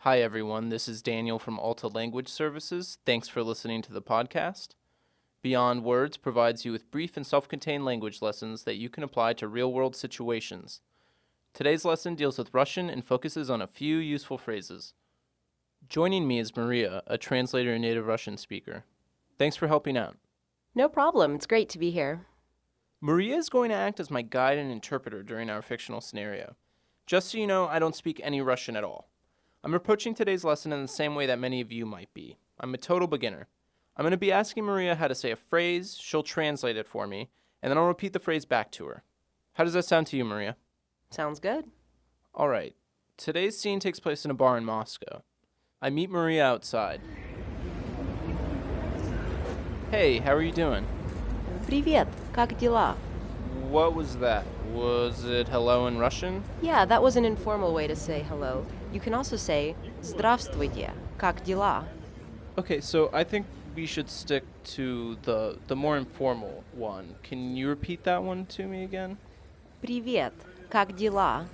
Hi, everyone. This is Daniel from Alta Language Services. Thanks for listening to the podcast. Beyond Words provides you with brief and self-contained language lessons that you can apply to real-world situations. Today's lesson deals with Russian and focuses on a few useful phrases. Joining me is Maria, a translator and native Russian speaker. Thanks for helping out. No problem. It's great to be here. Maria is going to act as my guide and interpreter during our fictional scenario. Just so you know, I don't speak any Russian at all. I'm approaching today's lesson in the same way that many of you might be. I'm a total beginner. I'm going to be asking Maria how to say a phrase, she'll translate it for me, and then I'll repeat the phrase back to her. How does that sound to you, Maria? Sounds good. All right. Today's scene takes place in a bar in Moscow. I meet Maria outside. Hey, how are you doing? Привет, как дела? What was that? Was it hello in Russian? Yeah, that was an informal way to say hello. You can also say Здравствуйте, как дела? Okay, so I think we should stick to the more informal one. Can you repeat that one to me again? Привет, как дела?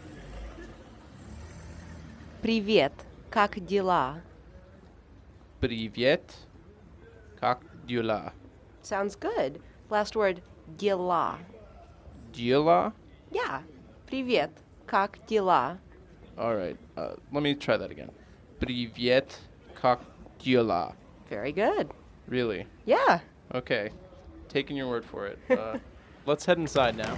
Привет, как дела? Привет. Как дела? Sounds good. Last word, дела. Дела? Yeah. Привет, как дела? All right, let me try that again. Привет. Как дела? Very good. Really? Yeah. Okay. Taking your word for it. Let's head inside now.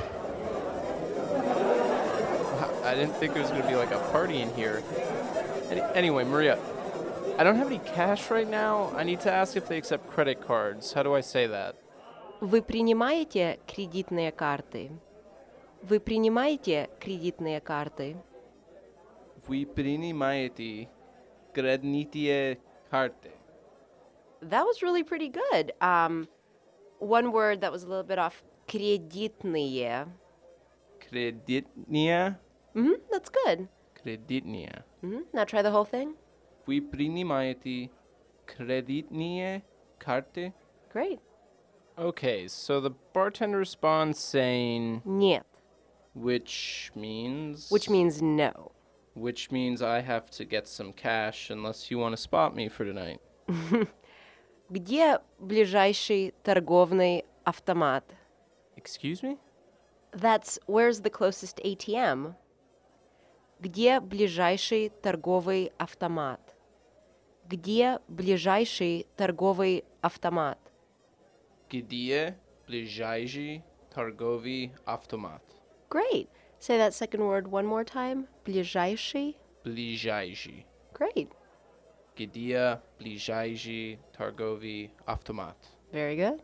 I didn't think there was going to be like a party in here. Anyway, Maria, I don't have any cash right now. I need to ask if they accept credit cards. How do I say that? Вы принимаете кредитные карты? Вы принимаете кредитные карты? Вы принимаете кредитные карты? That was really pretty good. One word that was a little bit off. Кредитные. Кредитные? That's good. Кредитные. Now try the whole thing. Вы принимаете кредитные карты? Great. Okay, so the bartender responds saying, Нет. which means? Which means no. Which means I have to get some cash unless you want to spot me for tonight. Где ближайший торговый автомат? Excuse me? That's where's the closest ATM? Где ближайший торговый автомат? Где ближайший торговый автомат? Где ближайший торговый автомат? Great. Say that second word one more time. Ближайший. Ближайший. Great. Где ближайший торговый автомат? Very good.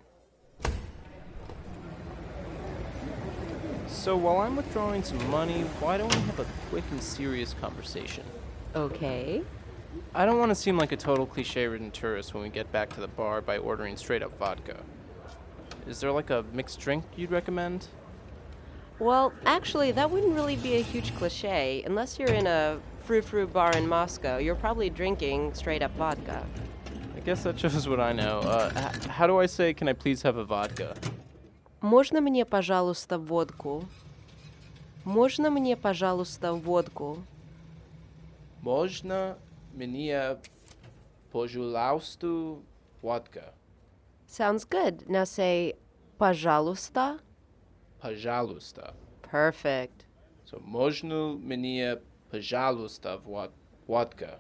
So while I'm withdrawing some money, why don't we have a quick and serious conversation? Okay. I don't want to seem like a total cliche-ridden tourist when we get back to the bar by ordering straight-up vodka. Is there like a mixed drink you'd recommend? Well, actually, that wouldn't really be a huge cliche. Unless you're in a frou-frou bar in Moscow, you're probably drinking straight-up vodka. I guess that shows what I know. How do I say, can I please have a vodka? Можно мне, пожалуйста, водку? Можно мне, пожалуйста, водку? Можно мне, пожалуйста, водка? Sounds good. Now say, пожалуйста. Пожалуйста. Perfect. So, можно мне, пожалуйста, водка?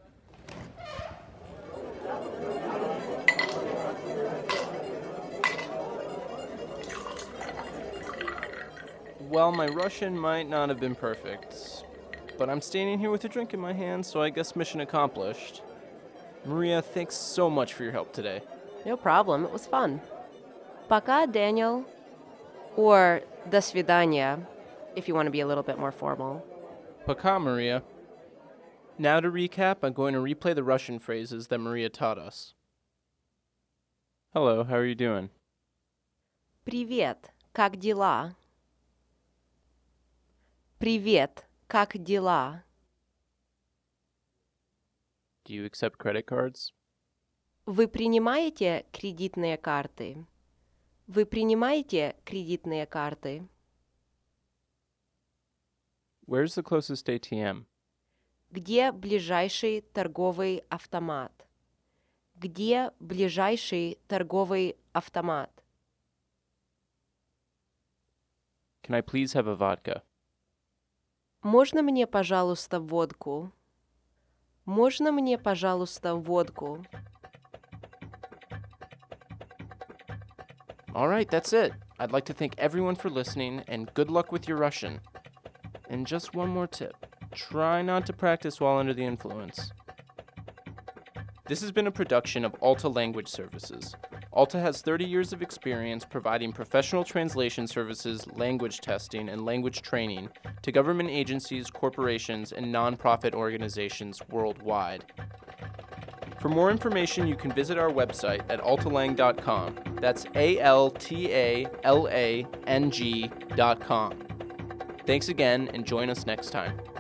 Well, my Russian might not have been perfect, but I'm standing here with a drink in my hand, so I guess mission accomplished. Maria, thanks so much for your help today. No problem. It was fun. Пока, Daniel. Or до свидания, if you want to be a little bit more formal. Пока, Maria. Now to recap, I'm going to replay the Russian phrases that Maria taught us. Hello, how are you doing? Привет, как дела? Привет, как дела? Do you accept credit cards? Вы принимаете кредитные карты? Вы принимаете кредитные карты? Where's the closest ATM? Где ближайший торговый автомат? Где ближайший торговый автомат? Can I please have a vodka? Можно мне, пожалуйста, водку? Можно мне, пожалуйста, водку? All right, that's it. I'd like to thank everyone for listening, and good luck with your Russian. And just one more tip. Try not to practice while under the influence. This has been a production of Alta Language Services. Alta has 30 years of experience providing professional translation services, language testing, and language training to government agencies, corporations, and nonprofit organizations worldwide. For more information, you can visit our website at altalang.com. That's ALTALANG.com. Thanks again, and join us next time.